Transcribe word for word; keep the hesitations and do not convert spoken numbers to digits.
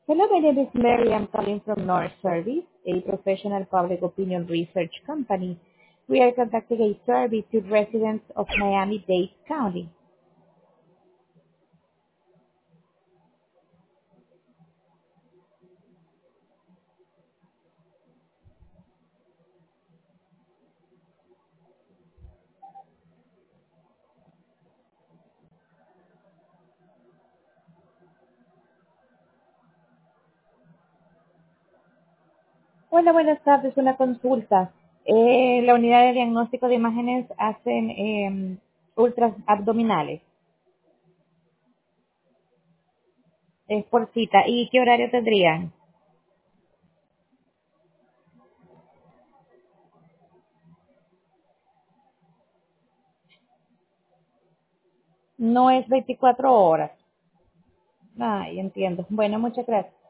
Hello, my name is Mary. I'm calling from North Service, a professional public opinion research company. We are conducting a survey to residents of Miami-Dade County. Hola, buenas tardes. Una consulta. Eh, la unidad de diagnóstico de imágenes hacen eh, ultras abdominales. Es por cita. ¿Y qué horario tendrían? No es veinticuatro horas. Ay, entiendo. Bueno, muchas gracias.